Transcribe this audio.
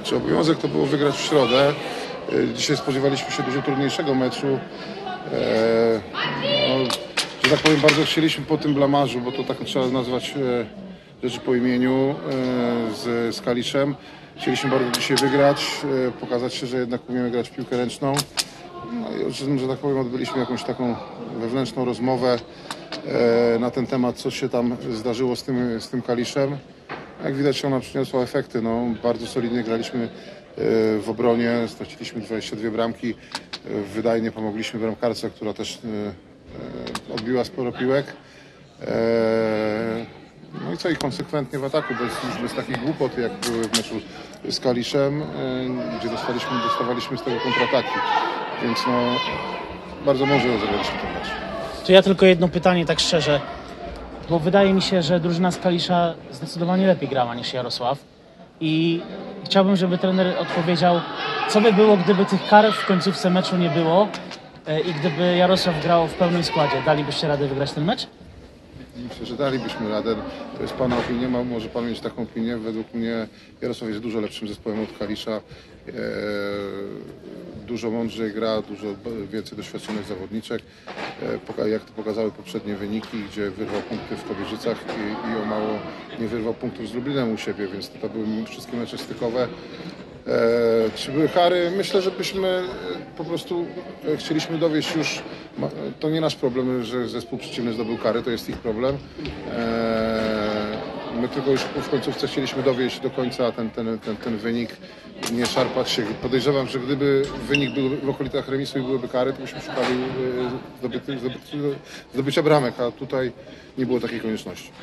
Znaczy, obowiązek to było wygrać w środę. Dzisiaj spodziewaliśmy się dużo trudniejszego meczu. No, że tak powiem, bardzo chcieliśmy po tym blamarzu, bo to tak trzeba nazwać rzeczy po imieniu, z Kaliszem. Chcieliśmy bardzo dzisiaj wygrać, pokazać się, że jednak umiemy grać w piłkę ręczną. No i, że tak powiem, odbyliśmy jakąś taką wewnętrzną rozmowę na ten temat, co się tam zdarzyło z tym Kaliszem. Jak widać, ona przyniosła efekty. No, bardzo solidnie graliśmy w obronie, straciliśmy 22 bramki. Wydajnie pomogliśmy bramkarce, która też odbiła sporo piłek. No i co, i konsekwentnie w ataku, bez takich głupot, jak były w meczu z Kaliszem, gdzie dostawaliśmy z tego kontrataki. Więc no, bardzo mądrze rozegraliśmy ten mecz. To ja tylko jedno pytanie, tak szczerze, bo wydaje mi się, że drużyna z Kalisza zdecydowanie lepiej grała niż Jarosław i chciałbym, żeby trener odpowiedział, co by było, gdyby tych kar w końcówce meczu nie było i gdyby Jarosław grał w pełnym składzie. Dalibyście radę wygrać ten mecz? Myślę, że dalibyśmy radę. To jest Pana opinia, może Pan mieć taką opinię. Według mnie Jarosław jest dużo lepszym zespołem od Kalisza. Dużo mądrzej gra, dużo więcej doświadczonych zawodniczek. Jak to pokazały poprzednie wyniki, gdzie wyrwał punkty w Kobierzycach i o mało nie wyrwał punktów z Lublinem u siebie, więc to były wszystkie mecze stykowe. Czy były kary? Myślę, że byśmy po prostu chcieliśmy dowieść już, to nie nasz problem, że zespół przeciwny zdobył kary, to jest ich problem. My tylko już w końcówce chcieliśmy dowieść do końca ten wynik, nie szarpać się. Podejrzewam, że gdyby wynik był w okolicach remisu i byłyby kary, to byśmy szukali zdobycia bramek, a tutaj nie było takiej konieczności.